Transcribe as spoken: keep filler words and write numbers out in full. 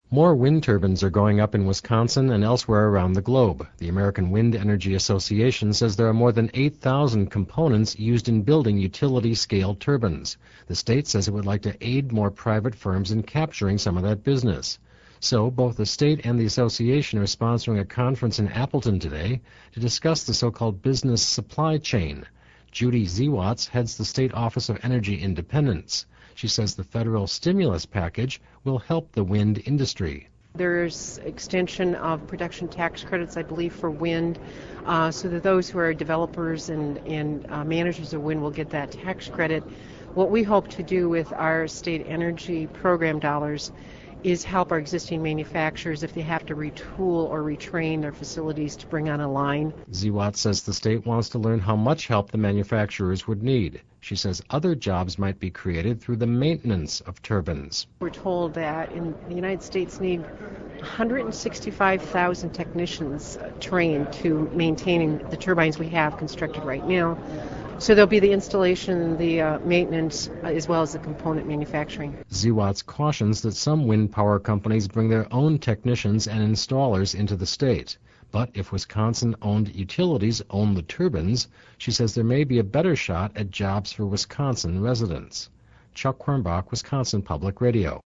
More wind turbines are going up in Wisconsin and elsewhere around the globe. The American Wind Energy Association says there are more than eight thousand components used in building utility-scale turbines. The state says it would like to aid more private firms in capturing some of that business. So both the state and the association are sponsoring a conference in Appleton today to discuss the so-called business supply chain. Judy Ziewatz heads the State Office of Energy Independence. She says the federal stimulus package will help the wind industry. There's extension of production tax credits, I believe, for wind, uh, so that those who are developers and, and uh, managers of wind will get that tax credit. What we hope to do with our state energy program dollars is help our existing manufacturers if they have to retool or retrain their facilities to bring on a line. Ziewatz says the state wants to learn how much help the manufacturers would need. She says other jobs might be created through the maintenance of turbines. We're told that in the United States need one hundred sixty-five thousand technicians trained to maintaining the turbines we have constructed right now. So there'll be the installation, the uh, maintenance, uh, as well as the component manufacturing. Ziewatz cautions that some wind power companies bring their own technicians and installers into the state. But if Wisconsin-owned utilities own the turbines, she says there may be a better shot at jobs for Wisconsin residents. Chuck Quirmbach, Wisconsin Public Radio.